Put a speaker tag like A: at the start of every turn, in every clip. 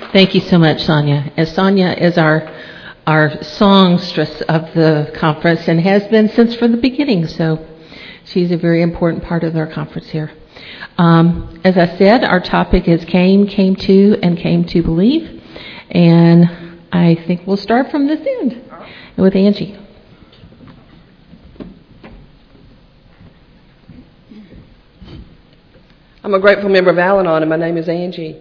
A: Thank you so much, Sonia. As Sonia is our songstress of the conference and has been since from the beginning, so she's a very important part of our conference here. As I said, our topic is came to, and came to believe, and I think we'll start from this end with Angie.
B: I'm a grateful member of Al-Anon, and my name is Angie.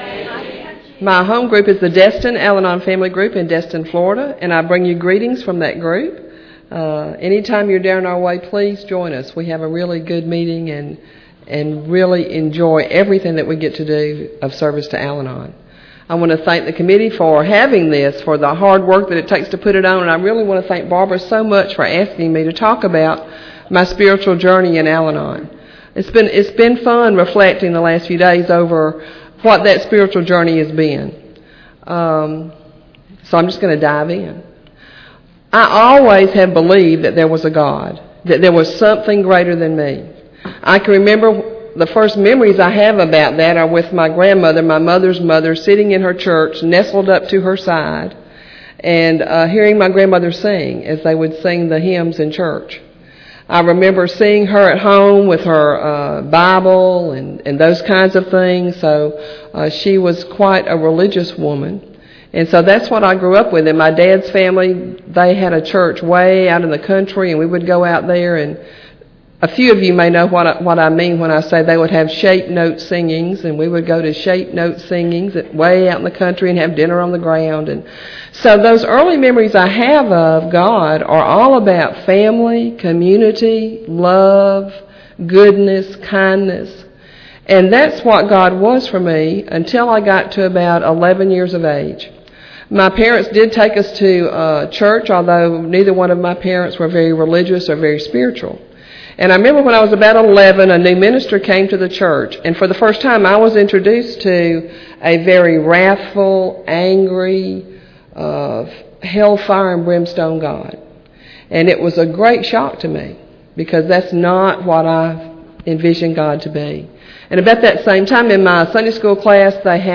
B: My home group is the Destin Al-Anon Family Group in Destin, Florida, and I bring you greetings from that group. Anytime you're down our way, please join us. We have a really good meeting and really enjoy everything that we get to do of service to Al-Anon. I want to thank the committee for having this, for the hard work that it takes to put it on, and I really want to thank Barbara so much for asking me to talk about my spiritual journey in Al-Anon. It's been fun reflecting the last few days over what that spiritual journey has been. So I'm just going to dive in. I always have believed that there was a God, that there was something greater than me. I can remember the first memories I have about that are with my grandmother, my mother's mother, sitting in her church, nestled up to her side, and hearing my grandmother sing as they would sing the hymns in church. I remember seeing her at home with her Bible and those kinds of things. So she was quite a religious woman. And so that's what I grew up with. In my dad's family, they had a church way out in the country, and we would go out there. And a few of you may know what I mean when I say they would have shape note singings, and we would go to shape note singings way out in the country and have dinner on the ground. And so those early memories I have of God are all about family, community, love, goodness, kindness. And that's what God was for me until I got to about 11 years of age. My parents did take us to church, although neither one of my parents were very religious or very spiritual. And I remember when I was about 11, a new minister came to the church, and for the first time I was introduced to a very wrathful, angry, hellfire and brimstone God. And it was a great shock to me, because that's not what I envisioned God to be. And about that same time in my Sunday school class,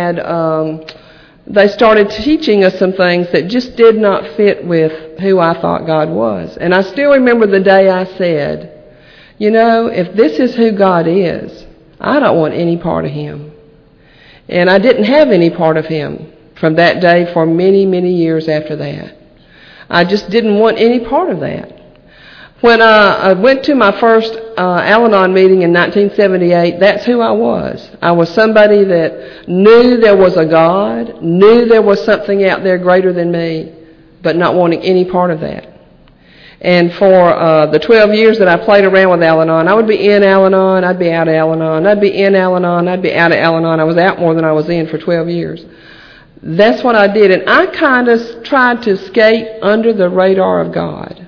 B: they started teaching us some things that just did not fit with who I thought God was. And I still remember the day I said, you know, if this is who God is, I don't want any part of Him. And I didn't have any part of Him from that day for many, many years after that. I just didn't want any part of that. When I went to my first Al-Anon meeting in 1978, that's who I was. I was somebody that knew there was a God, knew there was something out there greater than me, but not wanting any part of that. And for the 12 years that I played around with Al-Anon, I would be in Al-Anon, I'd be out of Al-Anon, I'd be in Al-Anon, I'd be out of Al-Anon. I was out more than I was in for 12 years. That's what I did. And I kind of tried to skate under the radar of God.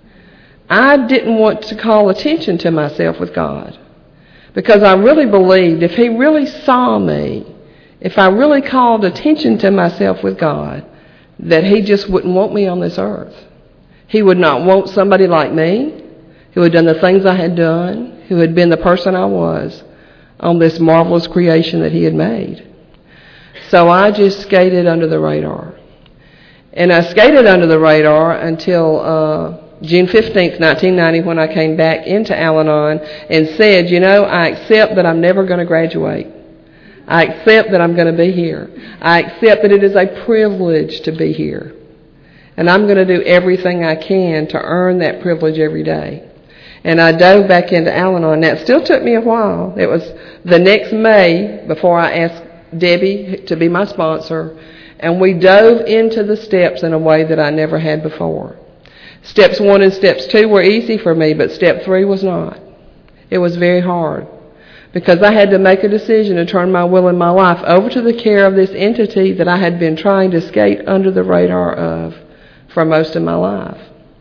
B: I didn't want to call attention to myself with God, because I really believed if He really saw me, if I really called attention to myself with God, that He just wouldn't want me on this earth. He would not want somebody like me, who had done the things I had done, who had been the person I was, on this marvelous creation that He had made. So I just skated under the radar. And I skated under the radar until June 15th, 1990, when I came back into Al-Anon and said, you know, I accept that I'm never going to graduate. I accept that I'm going to be here. I accept that it is a privilege to be here. And I'm going to do everything I can to earn that privilege every day. And I dove back into Al-Anon. Now, it still took me a while. It was the next May before I asked Debbie to be my sponsor, and we dove into the steps in a way that I never had before. Steps 1 and steps 2 were easy for me, but step 3 was not. It was very hard, because I had to make a decision to turn my will and my life over to the care of this entity that I had been trying to skate under the radar of for most of my life.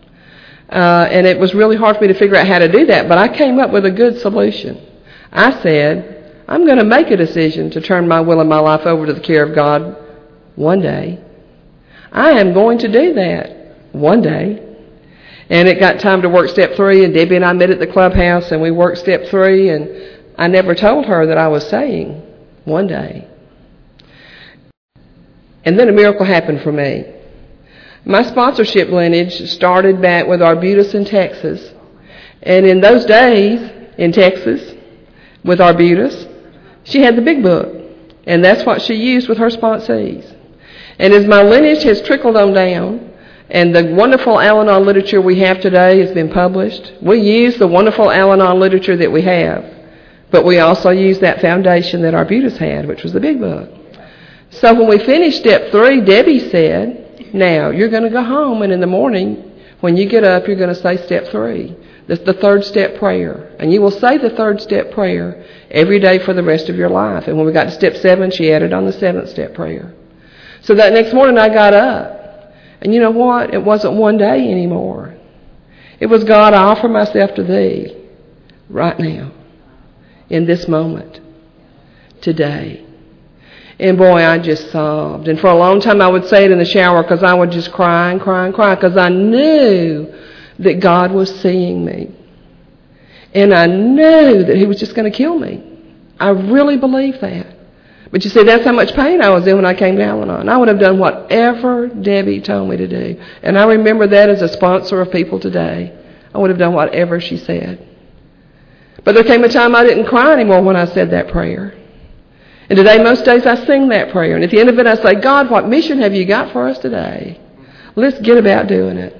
B: And it was really hard for me to figure out how to do that, but I came up with a good solution. I said, I'm going to make a decision to turn my will and my life over to the care of God one day. I am going to do that one day. And it got time to work step 3, and Debbie and I met at the clubhouse, and we worked step 3, and I never told her that I was saying one day. And then a miracle happened for me. My sponsorship lineage started back with Arbutus in Texas. And in those days, in Texas, with Arbutus, she had the big book. And that's what she used with her sponsees. And as my lineage has trickled on down, and the wonderful Al-Anon literature we have today has been published, we use the wonderful Al-Anon literature that we have, but we also use that foundation that Arbutus had, which was the big book. So when we finished step 3, Debbie said, now, you're going to go home, and in the morning, when you get up, you're going to say step 3. That's the 3rd step prayer. And you will say the 3rd step prayer every day for the rest of your life. And when we got to step 7, she added on the 7th step prayer. So that next morning I got up. And you know what? It wasn't one day anymore. It was, God, I offer myself to Thee right now, in this moment, today. And boy, I just sobbed. And for a long time I would say it in the shower because I would just cry and cry and cry because I knew that God was seeing me. And I knew that He was just going to kill me. I really believed that. But you see, that's how much pain I was in when I came to Al-Anon. I would have done whatever Debbie told me to do. And I remember that as a sponsor of people today. I would have done whatever she said. But there came a time I didn't cry anymore when I said that prayer. And today, most days, I sing that prayer. And at the end of it, I say, God, what mission have you got for us today? Let's get about doing it.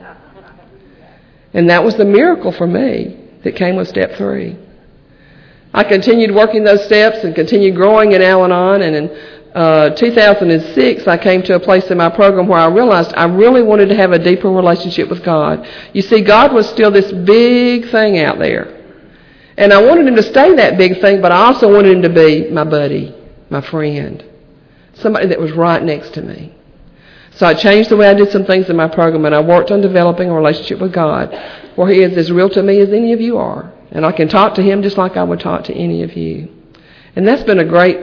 B: And that was the miracle for me that came with step 3. I continued working those steps and continued growing in Al-Anon. And in 2006, I came to a place in my program where I realized I really wanted to have a deeper relationship with God. You see, God was still this big thing out there. And I wanted Him to stay that big thing, but I also wanted Him to be my buddy, my friend, somebody that was right next to me. So I changed the way I did some things in my program, and I worked on developing a relationship with God where He is as real to me as any of you are. And I can talk to Him just like I would talk to any of you. And that's been a great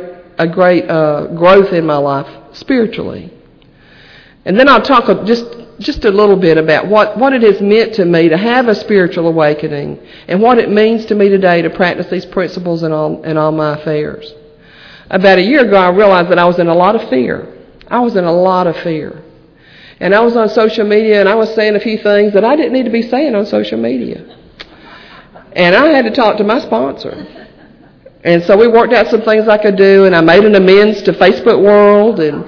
B: growth in my life spiritually. And then I'll talk just a little bit about what it has meant to me to have a spiritual awakening and what it means to me today to practice these principles in all my affairs. About a year ago, I realized that I was in a lot of fear. I was in a lot of fear. And I was on social media, and I was saying a few things that I didn't need to be saying on social media. And I had to talk to my sponsor. And so we worked out some things I could do, and I made an amends to Facebook World, and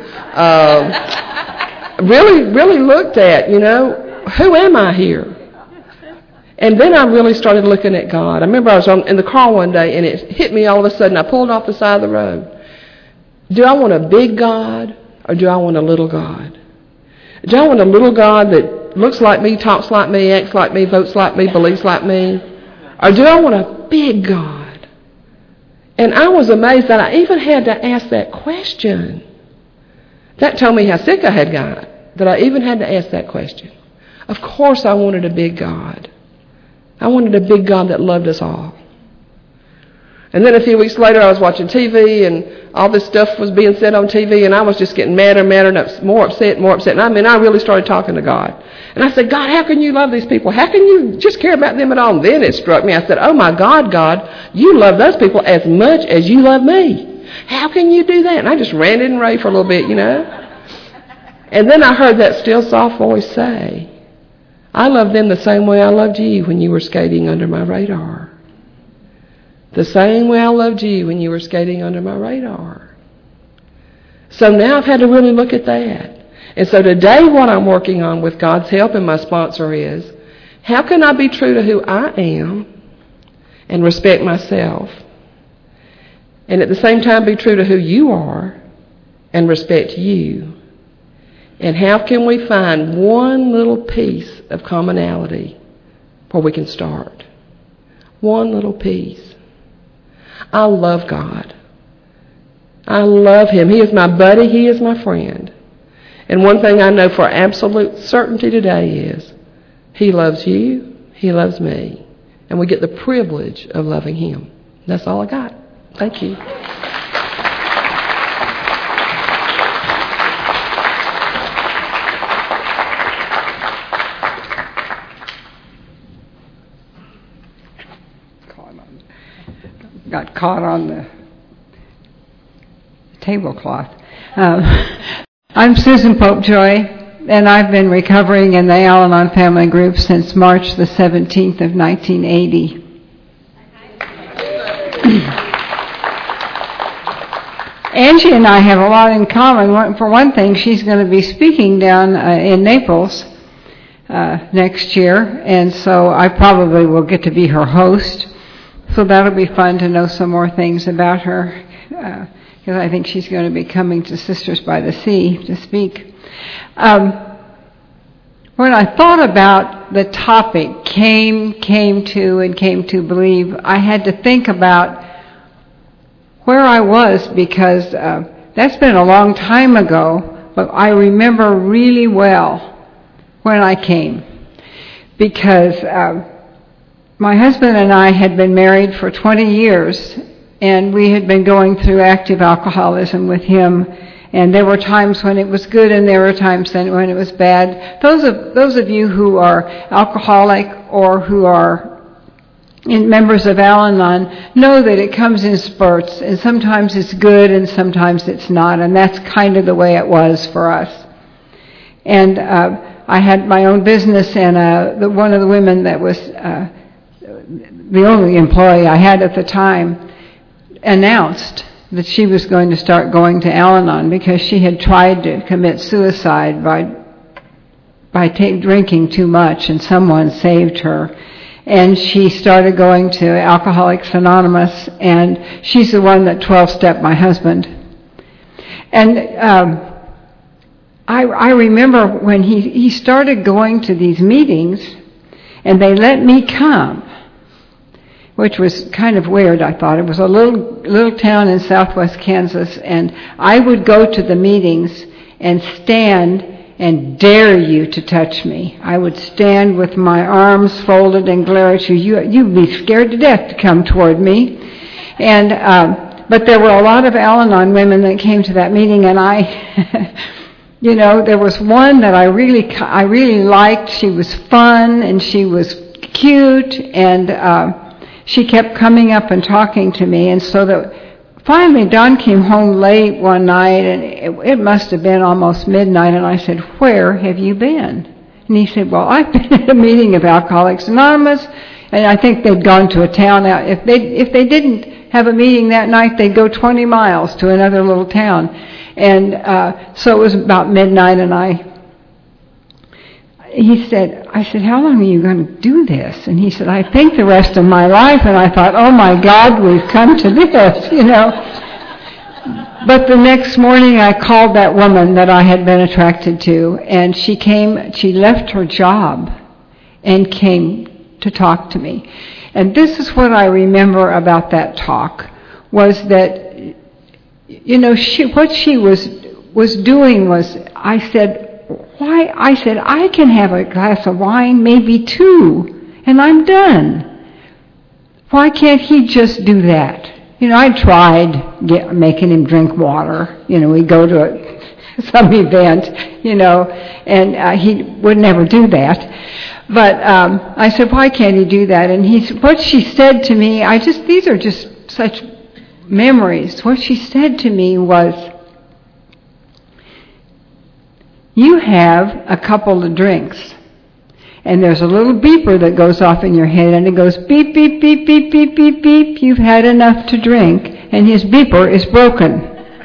B: really looked at, who am I here? And then I really started looking at God. I remember I was in the car one day, and it hit me all of a sudden. I pulled off the side of the road. Do I want a big God, or do I want a little God? Do I want a little God that looks like me, talks like me, acts like me, votes like me, believes like me? Or do I want a big God? And I was amazed that I even had to ask that question. That told me how sick I had got, that I even had to ask that question. Of course I wanted a big God. I wanted a big God that loved us all. And then a few weeks later, I was watching TV, and all this stuff was being said on TV, and I was just getting madder, and more upset. And I really started talking to God. And I said, God, how can you love these people? How can you just care about them at all? And then it struck me. I said, oh, my God, you love those people as much as you love me. How can you do that? And I just ranted and raved for a little bit, And then I heard that still soft voice say, I love them the same way I loved you when you were skating under my radar. The same way I loved you when you were skating under my radar. So now I've had to really look at that. And so today what I'm working on with God's help and my sponsor is, how can I be true to who I am and respect myself, and at the same time be true to who you are and respect you? And how can we find one little piece of commonality where we can start? One little piece. I love God. I love Him. He is my buddy. He is my friend. And one thing I know for absolute certainty today is He loves you. He loves me. And we get the privilege of loving Him. That's all I got. Thank you.
C: Got caught on the tablecloth. I'm Susan Popejoy, and I've been recovering in the Al-Anon family group since March the 17th of 1980. Angie and I have a lot in common. For one thing, she's going to be speaking down in Naples next year, and so I probably will get to be her host. So that'll be fun to know some more things about her, because I think she's going to be coming to Sisters by the Sea to speak. When I thought about the topic, came to believe, I had to think about where I was, because that's been a long time ago, but I remember really well when I came, because my husband and I had been married for 20 years, and we had been going through active alcoholism with him, and there were times when it was good and there were times when it was bad. Those of you who are alcoholic or who are members of Al-Anon know that it comes in spurts, and sometimes it's good and sometimes it's not, and that's kind of the way it was for us. And I had my own business, and one of the women that was the only employee I had at the time announced that she was going to start going to Al-Anon because she had tried to commit suicide by drinking too much, and someone saved her. And she started going to Alcoholics Anonymous, and she's the one that 12-stepped my husband. And I remember when he started going to these meetings, and they let me come, which was kind of weird, I thought. It was a little town in southwest Kansas, and I would go to the meetings and stand and dare you to touch me. I would stand with my arms folded and glare at you. You'd be scared to death to come toward me. And but there were a lot of Al-Anon women that came to that meeting, and I, there was one that I really liked. She was fun and she was cute, and she kept coming up and talking to me, and so that finally Don came home late one night, and it must have been almost midnight, and I said, "Where have you been?" And he said, "Well, I've been at a meeting of Alcoholics Anonymous," and I think they'd gone to a town out. If they didn't have a meeting that night, they'd go 20 miles to another little town. And so it was about midnight, and I said, "How long are you going to do this?" And he said, "I think the rest of my life." And I thought, "Oh my God, we've come to this, But the next morning I called that woman that I had been attracted to, and she left her job and came to talk to me. And this is what I remember about that talk, was that, what she was doing was, I said, I can have a glass of wine, maybe two, and I'm done. Why can't he just do that? I tried making him drink water. We go to some event, and he would never do that. But I said, why can't he do that? And what she said to me, these are just such memories. What she said to me was, "You have a couple of drinks, and there's a little beeper that goes off in your head, and it goes beep, beep, beep, beep, beep, beep, beep. You've had enough to drink, and his beeper is broken."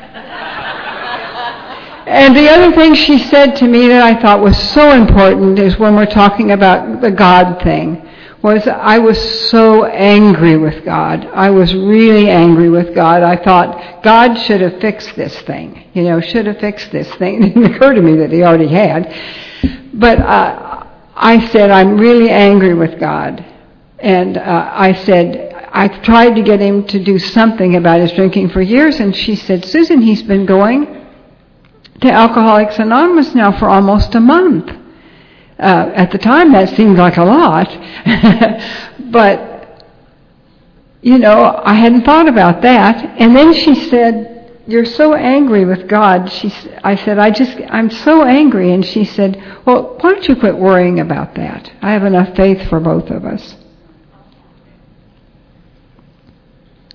C: And the other thing she said to me that I thought was so important is when we're talking about the God thing, was I was so angry with God. I was really angry with God. I thought, God should have fixed this thing. Should have fixed this thing. It didn't occur to me that he already had. But I said, I'm really angry with God. And I said, I've tried to get him to do something about his drinking for years. And she said, "Susan, he's been going to Alcoholics Anonymous now for almost a month." At the time, that seemed like a lot. But, I hadn't thought about that. And then she said, "You're so angry with God." I said, I'm so angry. And she said, "Well, why don't you quit worrying about that? I have enough faith for both of us."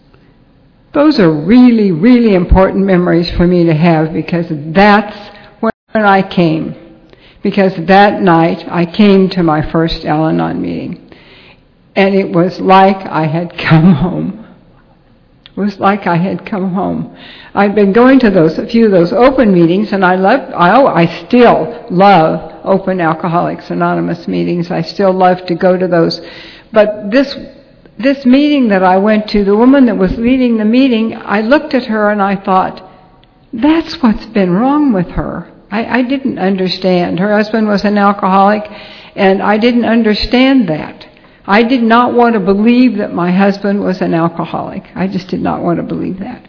C: Those are really, really important memories for me to have, because that's And I came, because that night I came to my first Al-Anon meeting. And it was like I had come home. It was like I had come home. I'd been going to a few of those open meetings, and I still love open Alcoholics Anonymous meetings. I still love to go to those. But this meeting that I went to, the woman that was leading the meeting, I looked at her and I thought, that's what's been wrong with her. I didn't understand. Her husband was an alcoholic, and I didn't understand that. I did not want to believe that my husband was an alcoholic. I just did not want to believe that.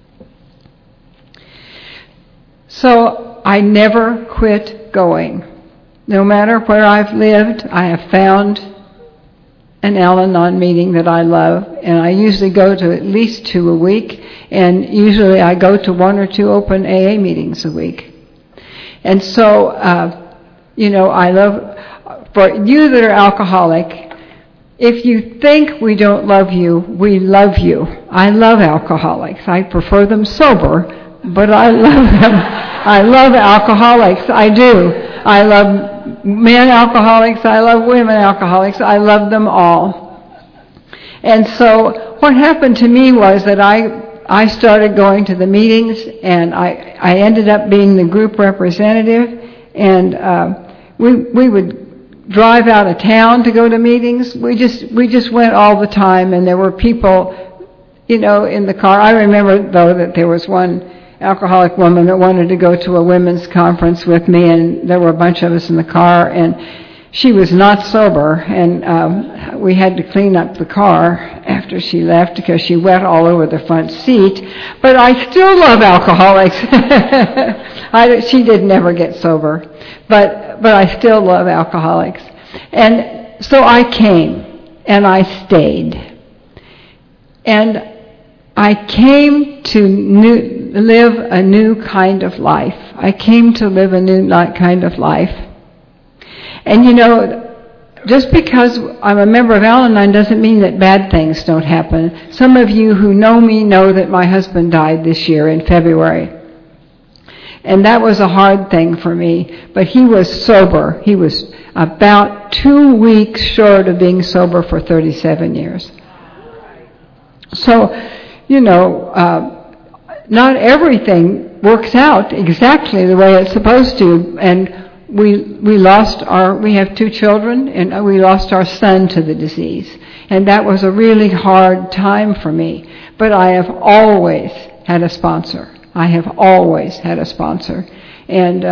C: So I never quit going. No matter where I've lived, I have found an Al-Anon meeting that I love, and I usually go to at least 2 a week, and usually I go to 1 or 2 open AA meetings a week. And so, I love, for you that are alcoholic, if you think we don't love you, we love you. I love alcoholics. I prefer them sober, but I love them. I love alcoholics. I do. I love men alcoholics. I love women alcoholics. I love them all. And so what happened to me was that I started going to the meetings, and I ended up being the group representative, and we would drive out of town to go to meetings. We just went all the time, and there were people, in the car. I remember, though, that there was one alcoholic woman that wanted to go to a women's conference with me, and there were a bunch of us in the car, and she was not sober, and we had to clean up the car after she left because she wet all over the front seat. But I still love alcoholics. She did never get sober, but I still love alcoholics. And so I came, and I stayed. And I came to live a new kind of life. I came to live a new kind of life. And just because I'm a member of Al-Anon doesn't mean that bad things don't happen. Some of you who know me know that my husband died this year in February. And that was a hard thing for me. But he was sober. He was about 2 weeks short of being sober for 37 years. So, not everything works out exactly the way it's supposed to. And we have 2 children, and we lost our son to the disease. And that was a really hard time for me. But I have always had a sponsor. I have always had a sponsor. And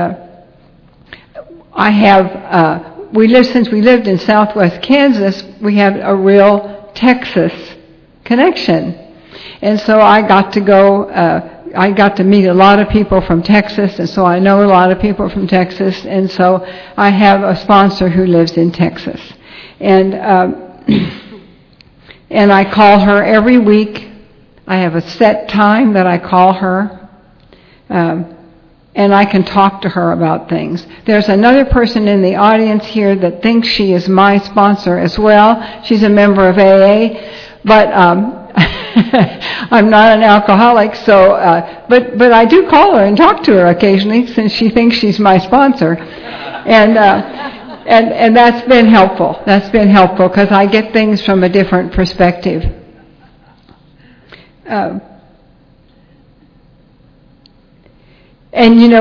C: since we lived in southwest Kansas, we have a real Texas connection. And so I got to meet a lot of people from Texas, and so I know a lot of people from Texas, and so I have a sponsor who lives in Texas. And and I call her every week. I have a set time that I call her, and I can talk to her about things. There's another person in the audience here that thinks she is my sponsor as well. She's a member of AA, but I'm not an alcoholic, so but I do call her and talk to her occasionally since she thinks she's my sponsor, and that's been helpful. That's been helpful because I get things from a different perspective. And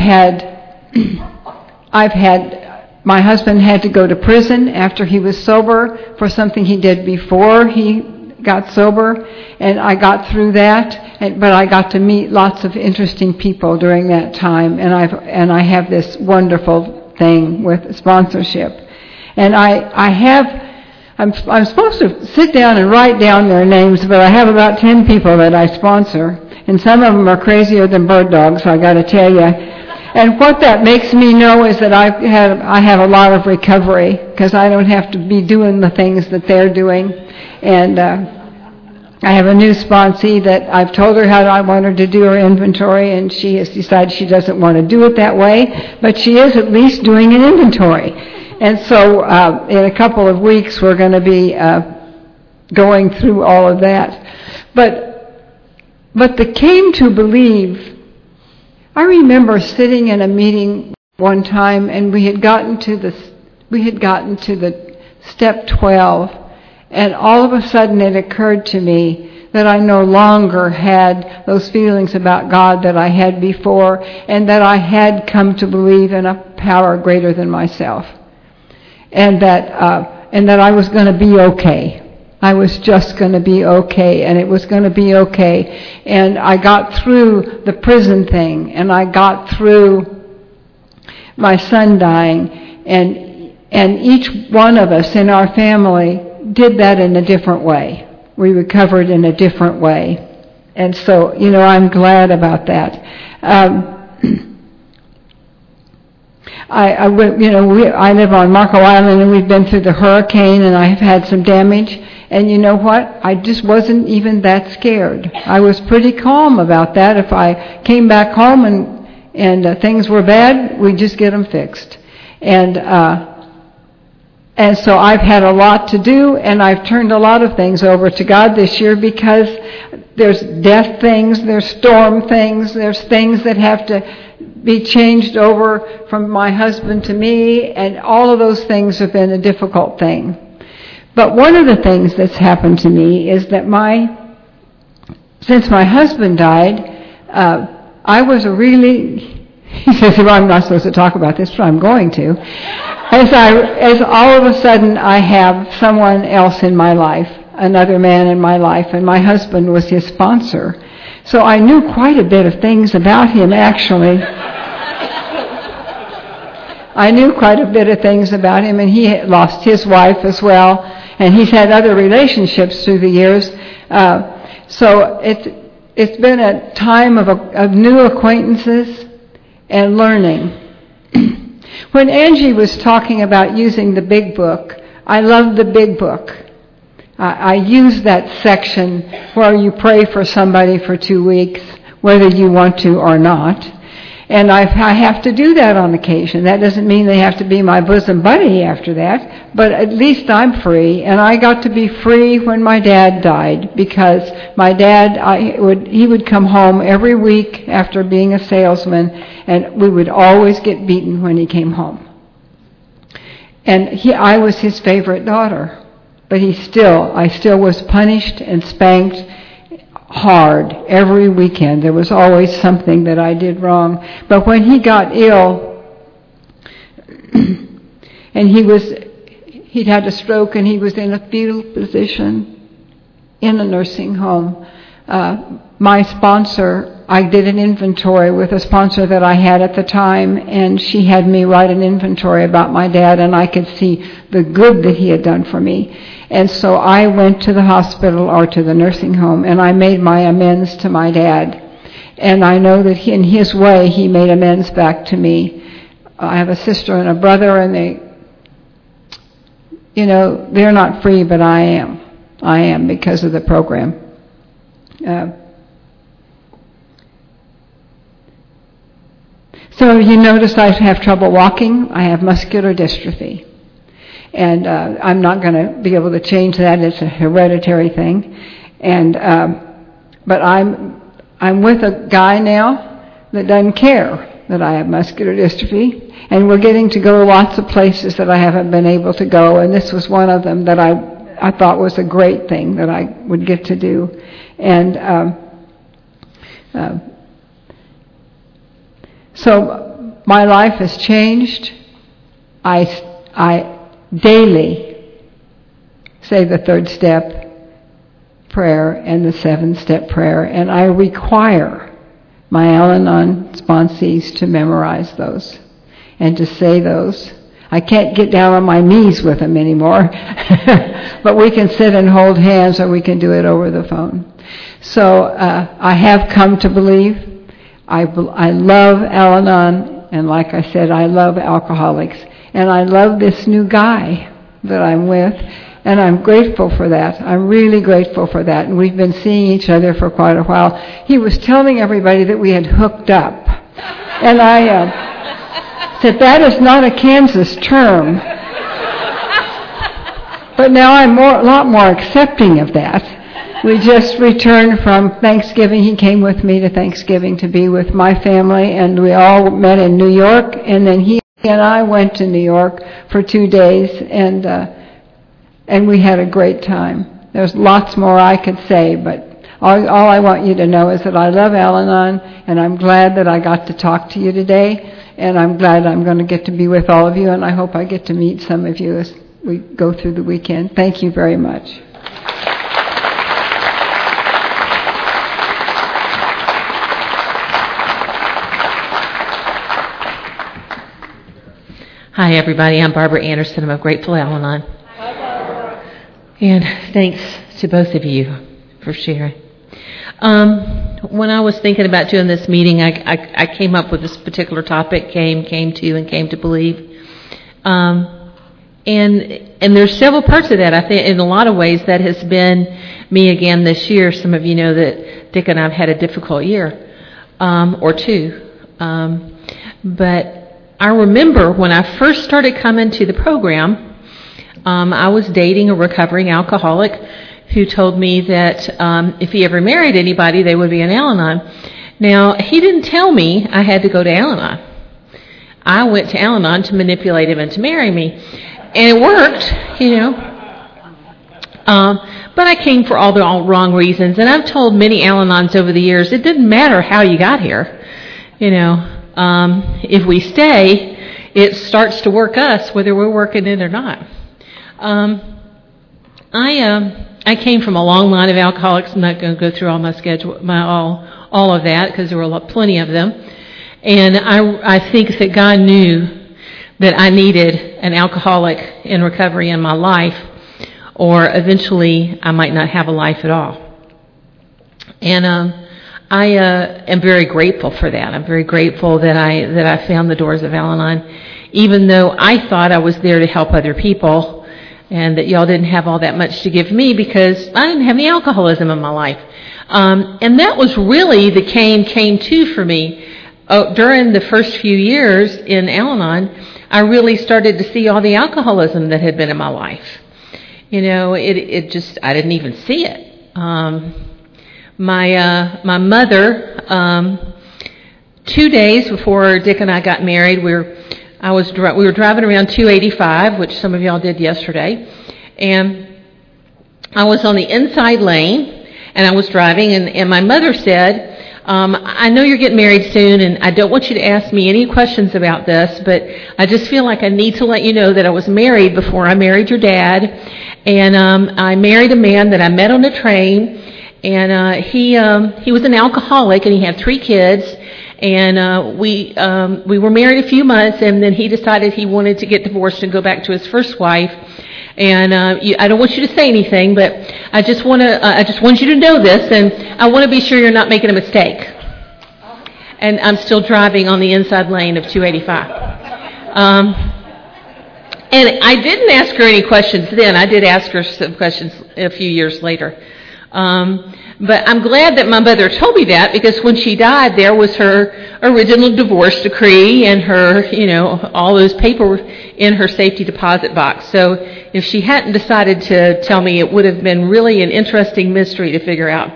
C: I've had my husband had to go to prison after he was sober for something he did before he got sober, and I got through that, but I got to meet lots of interesting people during that time, and I have this wonderful thing with sponsorship. And I'm supposed to sit down and write down their names, but I have about 10 people that I sponsor, and some of them are crazier than bird dogs, I got to tell you. And what that makes me know is that I have a lot of recovery because I don't have to be doing the things that they're doing. And I have a new sponsee that I've told her how I want her to do her inventory, and she has decided she doesn't want to do it that way, but she is at least doing an inventory. And so in a couple of weeks we're going to be going through all of that. But the came to believe I remember sitting in a meeting one time, and we had gotten to the step 12, and all of a sudden it occurred to me that I no longer had those feelings about God that I had before, and that I had come to believe in a power greater than myself, and that I was going to be okay. I was just going to be okay, and it was going to be okay. And I got through the prison thing, and I got through my son dying, and each one of us in our family did that in a different way. We recovered in a different way. And so, I'm glad about that. I live on Marco Island, and we've been through the hurricane, and I've had some damage. And you know what? I just wasn't even that scared. I was pretty calm about that. If I came back home and things were bad, we'd just get them fixed. And so I've had a lot to do, and I've turned a lot of things over to God this year, because there's death things, there's storm things, there's things that have to be changed over from my husband to me, and all of those things have been a difficult thing. But one of the things that's happened to me is that since my husband died, I was he says, well, I'm not supposed to talk about this, but I'm going to. As all of a sudden I have someone else in my life, another man in my life, and my husband was his sponsor. So I knew quite a bit of things about him, actually. I knew quite a bit of things about him, and he had lost his wife as well, and he's had other relationships through the years. So it's been a time of new acquaintances and learning. When Angie was talking about using the big book, I love the big book. I use that section where you pray for somebody for 2 weeks, whether you want to or not. And I have to do that on occasion. That doesn't mean they have to be my bosom buddy after that, but at least I'm free. And I got to be free when my dad died, because my dad, he would come home every week after being a salesman, and we would always get beaten when he came home. And I was his favorite daughter, but I still was punished and spanked hard every weekend. There was always something that I did wrong. But when he got ill, and he'd had a stroke, and he was in a fetal position in a nursing home, my sponsor, I did an inventory with a sponsor that I had at the time, and she had me write an inventory about my dad, and I could see the good that he had done for me. And so I went to the hospital or to the nursing home, and I made my amends to my dad. And I know that in his way, he made amends back to me. I have a sister and a brother, and they're not free, but I am. I am, because of the program. So you notice I have trouble walking. I have muscular dystrophy. And I'm not going to be able to change that. It's a hereditary thing. And but I'm with a guy now that doesn't care that I have muscular dystrophy, and we're getting to go lots of places that I haven't been able to go. And this was one of them that I thought was a great thing that I would get to do. And so my life has changed. I daily say the 3rd step prayer and the 7-step prayer, and I require my Al-Anon sponsees to memorize those and to say those. I can't get down on my knees with them anymore, but we can sit and hold hands, or we can do it over the phone. So I have come to believe. I love Al-Anon, and like I said, I love alcoholics. And I love this new guy that I'm with, and I'm grateful for that. I'm really grateful for that. And we've been seeing each other for quite a while. He was telling everybody that we had hooked up. And I said, that is not a Kansas term. But now I'm a lot more accepting of that. We just returned from Thanksgiving. He came with me to Thanksgiving to be with my family, and we all met in New York, and then he and I went to New York for 2 days, and we had a great time. There's lots more I could say, but all I want you to know is that I love Al-Anon, and I'm glad that I got to talk to you today, and I'm glad I'm going to get to be with all of you, and I hope I get to meet some of you as we go through the weekend. Thank you very much.
A: Hi, everybody. I'm Barbara Anderson. I'm of Grateful Al-Anon.
B: Hi, Barbara.
A: And thanks to both of you for sharing. When I was thinking about doing this meeting, I came up with this particular topic, came to believe. And there's several parts of that. I think in a lot of ways that has been me again this year. Some of you know that Dick and I have had a difficult year or two. But I remember when I first started coming to the program, I was dating a recovering alcoholic who told me that if he ever married anybody, they would be an Al-Anon. Now, he didn't tell me I had to go to Al-Anon. I went to Al-Anon to manipulate him into marrying me. And it worked, you know. But I came for all the wrong reasons. And I've told many Al-Anons over the years, it didn't matter how you got here, you know. If we stay, it starts to work us, whether we're working it or not. I came from a long line of alcoholics. I'm not going to go through all my schedule, all of that, because there were plenty of them. And I think that God knew that I needed an alcoholic in recovery in my life, or eventually I might not have a life at all. And I am very grateful for that. I'm very grateful that I found the doors of Al-Anon, even though I thought I was there to help other people, and that y'all didn't have all that much to give me because I didn't have any alcoholism in my life. And that was really the came to for me. During the first few years in Al-Anon, I really started to see all the alcoholism that had been in my life. You know, it just, I didn't even see it. My mother, 2 days before Dick and I got married, we were driving around 285, which some of y'all did yesterday, and I was on the inside lane, and I was driving, and my mother said, I know you're getting married soon, and I don't want you to ask me any questions about this, but I just feel like I need to let you know that I was married before I married your dad, and I married a man that I met on a train, and he was an alcoholic, and he had 3 kids, and we were married a few months, and then he decided he wanted to get divorced and go back to his first wife. And I don't want you to say anything, but I just want you to know this, and I want to be sure you're not making a mistake. And I'm still driving on the inside lane of 285. And I didn't ask her any questions then. I did ask her some questions a few years later. But I'm glad that my mother told me that, because when she died, there was her original divorce decree and her, all those papers in her safety deposit box. So if she hadn't decided to tell me, it would have been really an interesting mystery to figure out.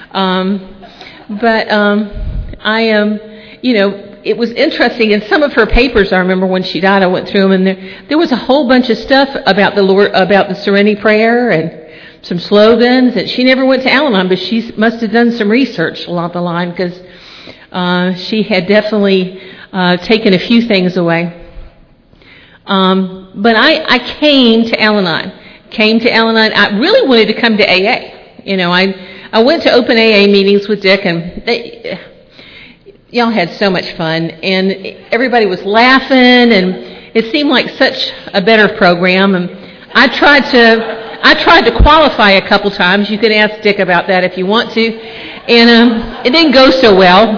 A: It was interesting. In some of her papers, I remember when she died, I went through them, and there was a whole bunch of stuff about the Lord, about the Serenity Prayer, and some slogans. And she never went to Al-Anon, but she must have done some research along the line, because she had definitely taken a few things away. But I came to Al-Anon. I really wanted to come to AA. I went to open AA meetings with Dick, and y'all had so much fun, and everybody was laughing, and it seemed like such a better program. And I tried to qualify a couple times. You can ask Dick about that if you want to. And it didn't go so well.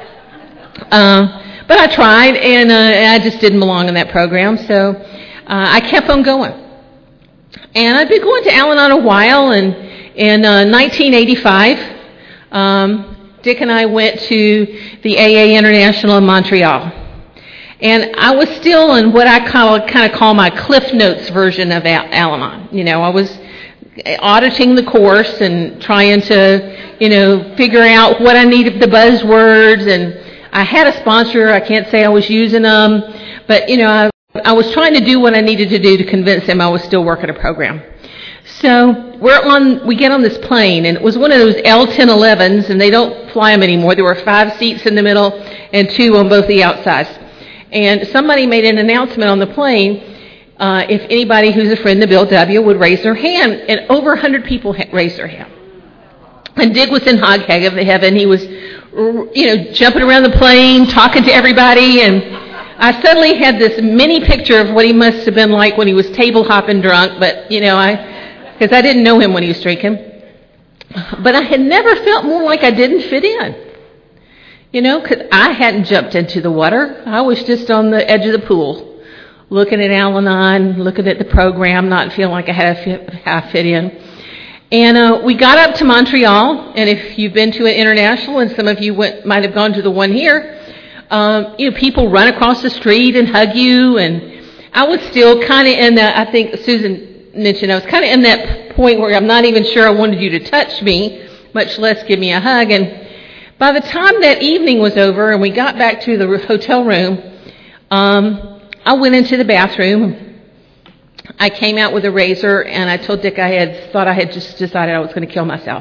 A: But I tried, and I just didn't belong in that program. So I kept on going. And I'd been going to Al-Anon a while. And in 1985, Dick and I went to the AA International in Montreal. And I was still in what I kind of call my Cliff Notes version of Al-Anon. I was auditing the course and trying to, figure out what I needed, the buzzwords. And I had a sponsor. I can't say I was using them, but, I was trying to do what I needed to do to convince him I was still working a program. So we get on this plane, and it was one of those L-1011s, and they don't fly them anymore. There were 5 seats in the middle and 2 on both the outsides. And somebody made an announcement on the plane, if anybody who's a friend of Bill W. would raise their hand, and over 100 people raised their hand. And Dick was in hog heaven. He was, jumping around the plane, talking to everybody, and I suddenly had this mini picture of what he must have been like when he was table hopping drunk, but, because I didn't know him when he was drinking. But I had never felt more like I didn't fit in. Because I hadn't jumped into the water. I was just on the edge of the pool, looking at Al-Anon, looking at the program, not feeling like I had to fit in. And we got up to Montreal, and if you've been to an international, and some of you might have gone to the one here, people run across the street and hug you, and I was still kind of in that, I think Susan mentioned, I was kind of in that point where I'm not even sure I wanted you to touch me, much less give me a hug. And by the time that evening was over and we got back to the hotel room, I went into the bathroom. I came out with a razor, and I told Dick I had just decided I was going to kill myself.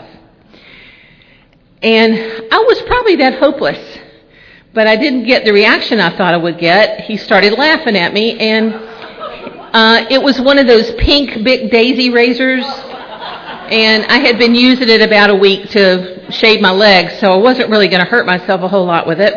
A: And I was probably that hopeless. But I didn't get the reaction I thought I would get. He started laughing at me, and it was one of those pink Bic Daisy razors, and I had been using it about a week to shave my legs, so I wasn't really going to hurt myself a whole lot with it.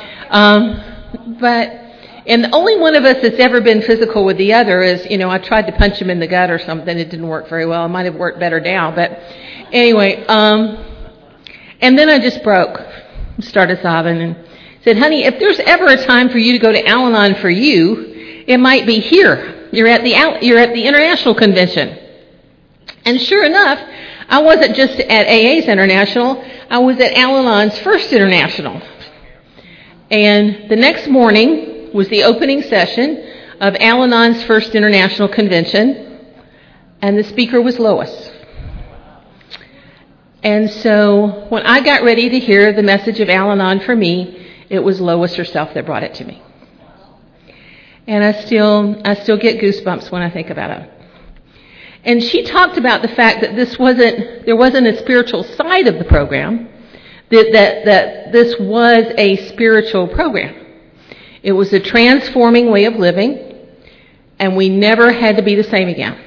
A: And the only one of us that's ever been physical with the other is, I tried to punch him in the gut or something. It didn't work very well. It might have worked better now, but anyway. And then I just broke, started sobbing, and said, honey, if there's ever a time for you to go to Al-Anon for you, it might be here. You're at the International Convention. And sure enough, I wasn't just at AA's International, I was at Al-Anon's First International. And the next morning was the opening session of Al-Anon's First International Convention, and the speaker was Lois. And so when I got ready to hear the message of Al-Anon for me, it was Lois herself that brought it to me. And I still get goosebumps when I think about it. And she talked about the fact that there wasn't a spiritual side of the program, that this was a spiritual program. It was a transforming way of living, and we never had to be the same again.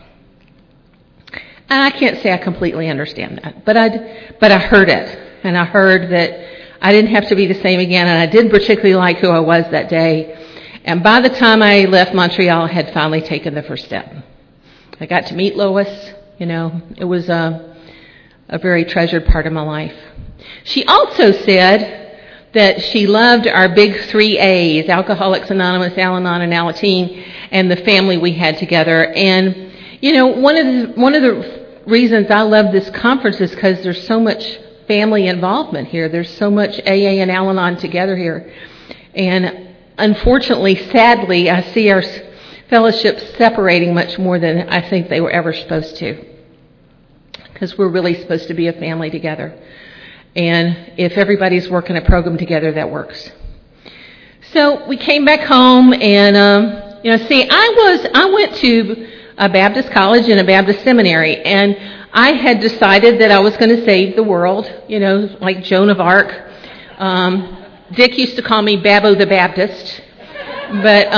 A: And I can't say I completely understand that, but I heard it, and I heard that I didn't have to be the same again, and I didn't particularly like who I was that day. And by the time I left Montreal, I had finally taken the first step. I got to meet Lois. It was a very treasured part of my life. She also said that she loved our big 3 A's, Alcoholics Anonymous, Al-Anon, and Alateen, and the family we had together. And, one of the reasons I love this conference is because there's so much family involvement here. There's so much AA and Al-Anon together here. And unfortunately, sadly, I see our fellowships separating much more than I think they were ever supposed to. Because we're really supposed to be a family together. And if everybody's working a program together, that works. So we came back home, and I went to a Baptist college and a Baptist seminary, and I had decided that I was going to save the world, like Joan of Arc. Dick used to call me Babbo the Baptist, but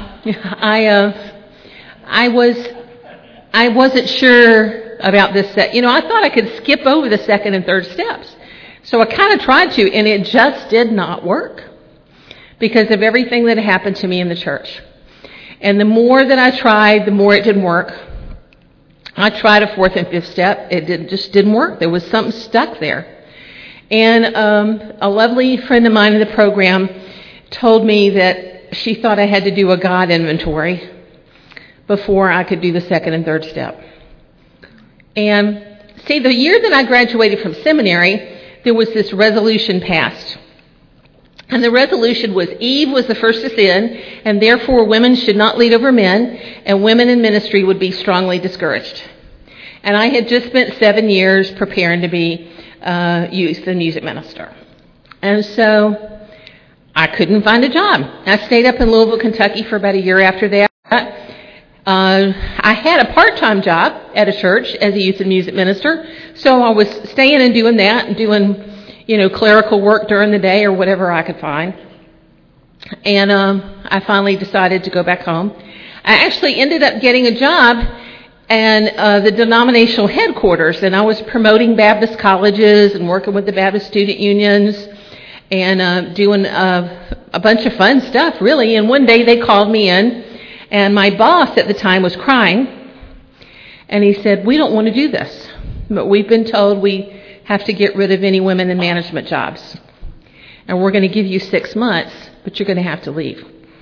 A: I wasn't sure about this. I thought I could skip over the second and third steps. So I kind of tried to, and it just did not work because of everything that happened to me in the church. And the more that I tried, the more it didn't work. I tried a fourth and fifth step. It just didn't work. There was something stuck there. And a lovely friend of mine in the program told me that she thought I had to do a God inventory before I could do the second and third step. And see, the year that I graduated from seminary, there was this resolution passed. And the resolution was Eve was the first to sin, and therefore women should not lead over men, and women in ministry would be strongly discouraged. And I had just spent 7 years preparing to be youth and music minister. And so I couldn't find a job. I stayed up in Louisville, Kentucky for about a year after that. I had a part-time job at a church as a youth and music minister, so I was staying and doing that and doing, clerical work during the day or whatever I could find. And I finally decided to go back home. I actually ended up getting a job and the denominational headquarters, and I was promoting Baptist colleges and working with the Baptist student unions and doing a bunch of fun stuff, really. And one day they called me in, and my boss at the time was crying, and he said, "We don't want to do this, but we've been told we have to get rid of any women in management jobs, and we're going to give you 6 months, but you're going to have to leave."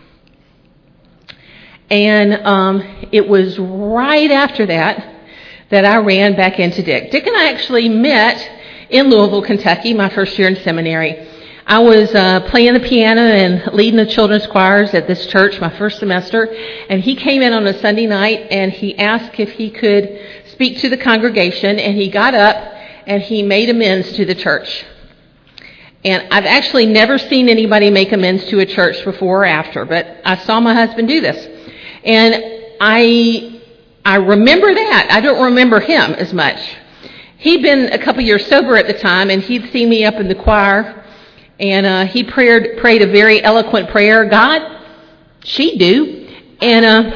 A: And it was right after that I ran back into Dick. Dick and I actually met in Louisville, Kentucky, my first year in seminary. I was playing the piano and leading the children's choirs at this church my first semester, and he came in on a Sunday night and he asked if he could speak to the congregation, and he got up and he made amends to the church. And I've actually never seen anybody make amends to a church before or after, but I saw my husband do this. And I remember that. I don't remember him as much. He'd been a couple years sober at the time, and he'd seen me up in the choir, and he prayed a very eloquent prayer. "God, she do." And,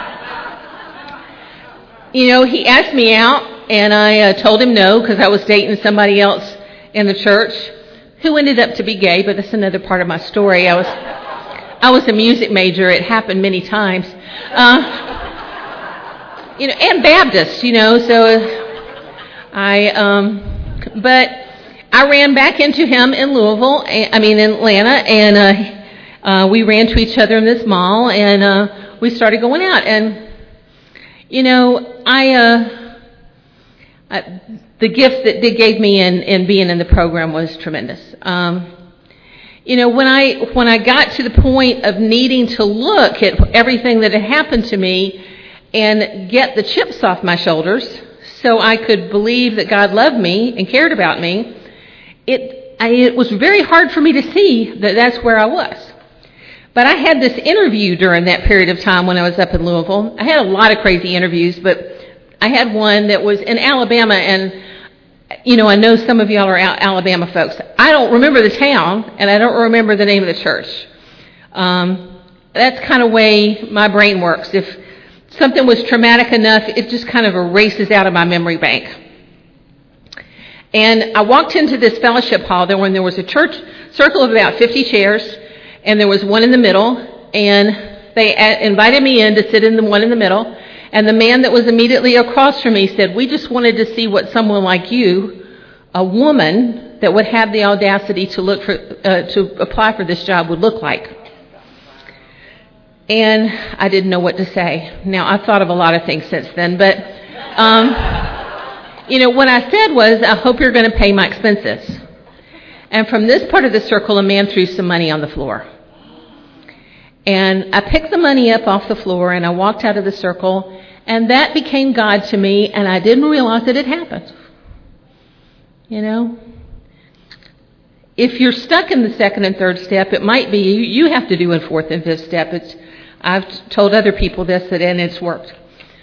A: he asked me out, and I told him no because I was dating someb't else in the church who ended up to be gay, but that's another part of my story. I was a music major. It happened many times. And Baptist, so but I ran back into him in in Atlanta, and we ran to each other in this mall, and we started going out. And, the gift that Dick gave me in being in the program was tremendous. When I got to the point of needing to look at everything that had happened to me and get the chips off my shoulders so I could believe that God loved me and cared about me, it was very hard for me to see that that's where I was. But I had this interview during that period of time when I was up in Louisville. I had a lot of crazy interviews, but I had one that was in Alabama, and I know some of y'all are Alabama folks. I don't remember the town, and I don't remember the name of the church. That's kind of way my brain works. If something was traumatic enough, it just kind of erases out of my memory bank. And I walked into this fellowship hall there when there was a church circle of about 50 chairs, and there was one in the middle, and they invited me in to sit in the one in the middle. And the man that was immediately across from me said, "We just wanted to see what someone like you, a woman that would have the audacity to apply for this job, would look like." And I didn't know what to say. Now, I've thought of a lot of things since then, but what I said was, "I hope you're going to pay my expenses." And from this part of the circle, a man threw some money on the floor. And I picked the money up off the floor, and I walked out of the circle, and that became God to me, and I didn't realize it had happened. If you're stuck in the second and third step, it might be you have to do in fourth and fifth step. I've told other people this, and it's worked.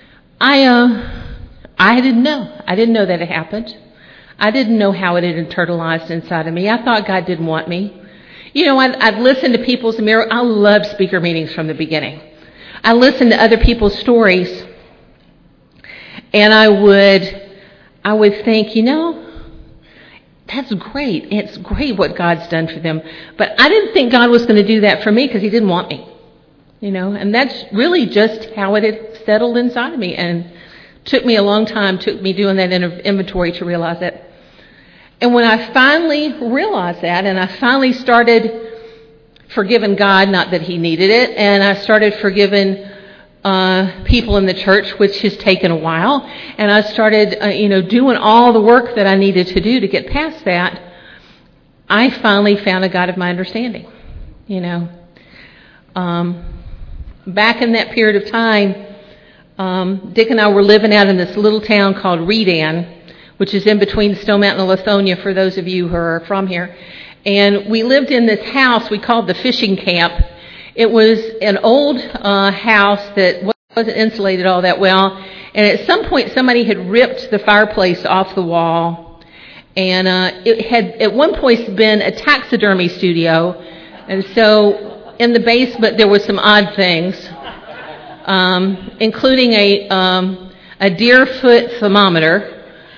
A: I didn't know. I didn't know that it happened. I didn't know how it had internalized inside of me. I thought God didn't want me. I'd listened to people's mirror. I loved speaker meetings from the beginning. I listened to other people's stories, and I would think, that's great. It's great what God's done for them. But I didn't think God was going to do that for me because he didn't want me. And that's really just how it had settled inside of me. And took me a long time, took me doing that inventory to realize it. And when I finally realized that, and I finally started forgiving God, not that he needed it, and I started forgiving people in the church, which has taken a while, and I started, doing all the work that I needed to do to get past that, I finally found a God of my understanding. Back in that period of time, Dick and I were living out in this little town called Redan, which is in between Stone Mountain and Lithonia for those of you who are from here. And we lived in this house we called the fishing camp. It was an old house that wasn't insulated all that well. And at some point somebody had ripped the fireplace off the wall. And it had at one point been a taxidermy studio. And so in the basement there were some odd things, including a deer foot thermometer.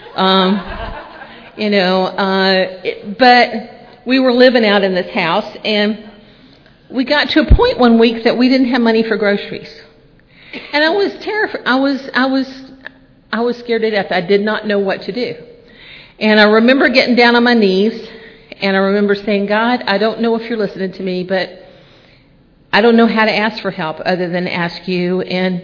A: But we were living out in this house, and we got to a point one week that we didn't have money for groceries, and I was terrified. I was scared to death. I did not know what to do, and I remember getting down on my knees, and I remember saying, "God, I don't know if you're listening to me, but I don't know how to ask for help other than ask you, and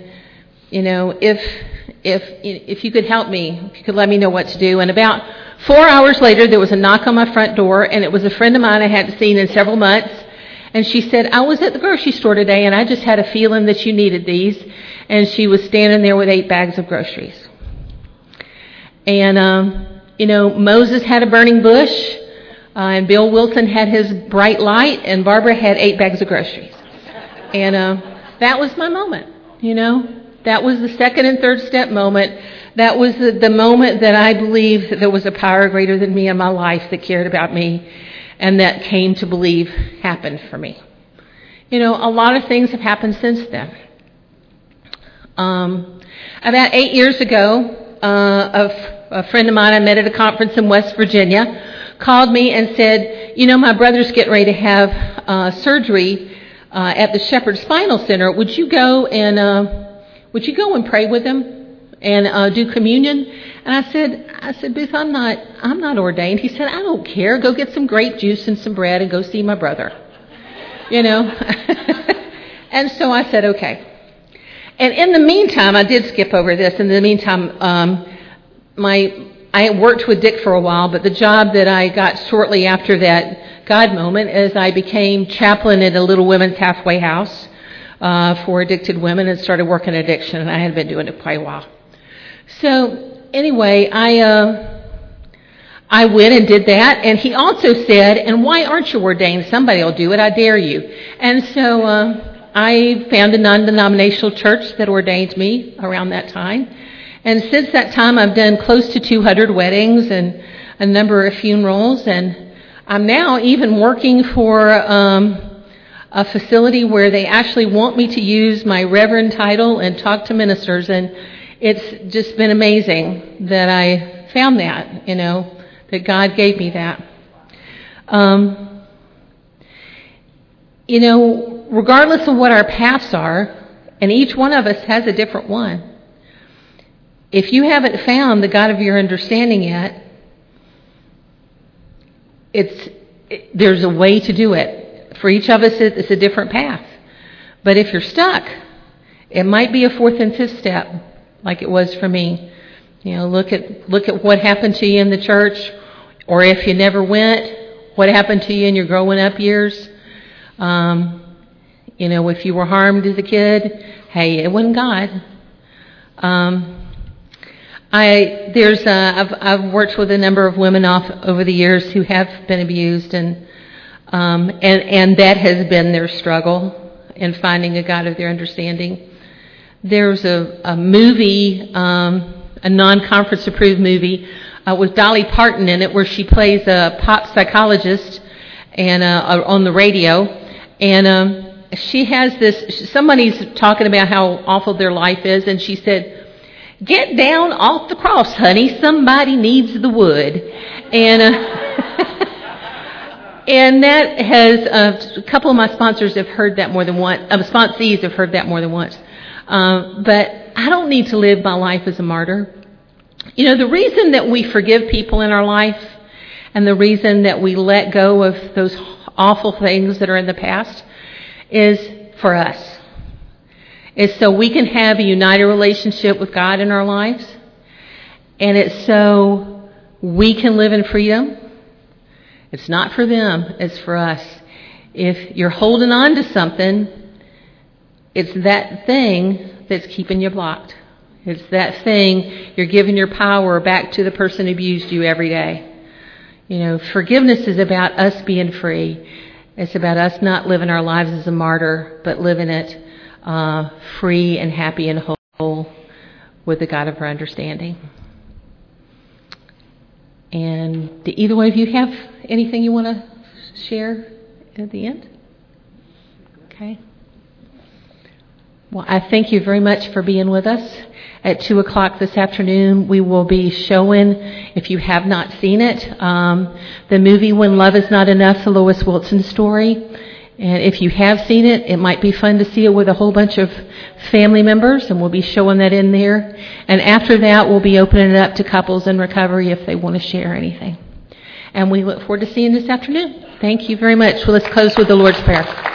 A: if you could help me, if you could let me know what to do." And about 4 hours later, there was a knock on my front door, and it was a friend of mine I hadn't seen in several months. And she said, "I was at the grocery store today, and I just had a feeling that you needed these." And she was standing there with 8 bags of groceries. And, Moses had a burning bush, and Bill Wilson had his bright light, and Barbara had 8 bags of groceries. And that was my moment, That was the second and third step moment. That was the moment that I believed that there was a power greater than me in my life that cared about me and that came to believe happened for me. A lot of things have happened since then. About 8 years ago, a friend of mine I met at a conference in West Virginia called me and said, my brother's getting ready to have surgery at the Shepherd Spinal Center. Would you go and pray with him and do communion? And I said, Booth, I'm not ordained. He said, I don't care. Go get some grape juice and some bread and go see my brother. And so I said, okay. And in the meantime, I did skip over this. In the meantime, I worked with Dick for a while, but the job that I got shortly after that God moment is I became chaplain at a little women's halfway house for addicted women and started working addiction, and I had been doing it quite a while. So anyway, I went and did that, and he also said, "And why aren't you ordained? Somebody will do it, I dare you." And so I found a non-denominational church that ordained me around that time. And since that time, I've done close to 200 weddings and a number of funerals, and I'm now even working for a facility where they actually want me to use my reverend title and talk to ministers, and it's just been amazing that I found that, that God gave me that. Regardless of what our paths are, and each one of us has a different one, if you haven't found the God of your understanding yet, there's a way to do it. For each of us, it's a different path. But if you're stuck, it might be a 4th and 5th step, like it was for me. Look at what happened to you in the church, or if you never went, what happened to you in your growing up years. If you were harmed as a kid, hey, it wasn't God. I've worked with a number of women over the years who have been abused, and that has been their struggle in finding a God of their understanding. There's a movie, a non-conference approved movie with Dolly Parton in it, where she plays a pop psychologist and on the radio, and she has this. Somebody's talking about how awful their life is, and she said, "Get down off the cross, honey. Somebody needs the wood." And and that has a couple of my sponsors have heard that more than once. Sponsees have heard that more than once. But I don't need to live my life as a martyr. The reason that we forgive people in our life, and the reason that we let go of those awful things that are in the past, is for us. It's so we can have a united relationship with God in our lives. And it's so we can live in freedom. It's not for them, it's for us. If you're holding on to something, it's that thing that's keeping you blocked. It's that thing, you're giving your power back to the person who abused you every day. You know, forgiveness is about us being free. It's about us not living our lives as a martyr, but living it free and happy and whole with the God of our understanding. And do either one of you have anything you want to share at the end? Okay. Well, I thank you very much for being with us. At 2 o'clock this afternoon, we will be showing, if you have not seen it, the movie When Love Is Not Enough, the Lois Wilson story. And if you have seen it, it might be fun to see it with a whole bunch of family members, and we'll be showing that in there. And after that, we'll be opening it up to couples in recovery if they want to share anything. And we look forward to seeing you this afternoon. Thank you very much. Well, let's close with the Lord's Prayer.